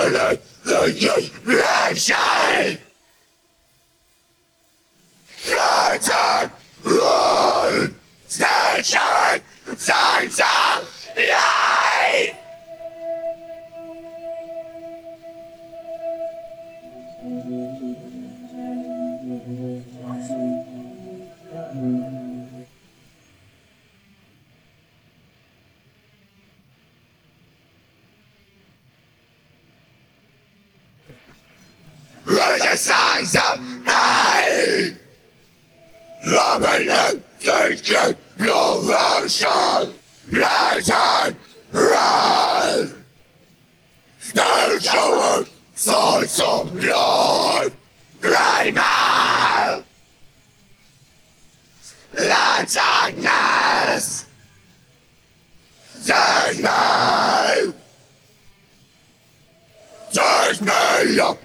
The signs of pain, limiting thinking, illusion, legend, red, spiritual thoughts of blood, primal, the darkness, take me away.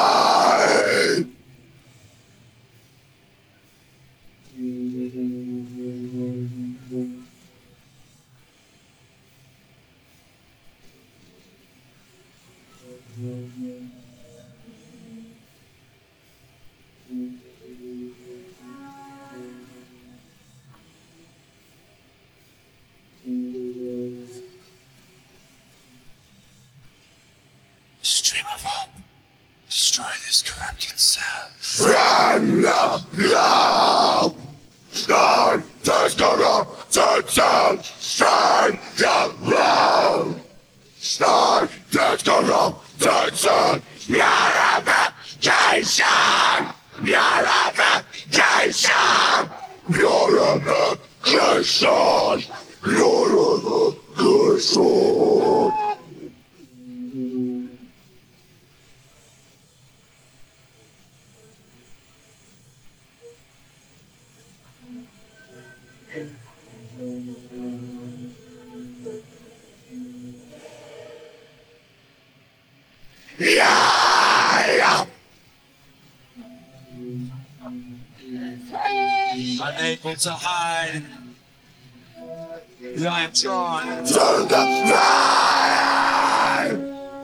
Stream of hope. Destroy this corrupted cell. From now, start this corrupted cell. Strength of love. Start this corrupted cell. Purification. Purification. Purification. Purification. Yeah. Unable to hide. I am drawn To the fire.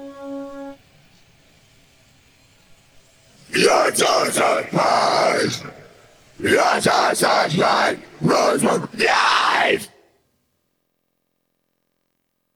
Your desert pain. Your desert pain. Rose with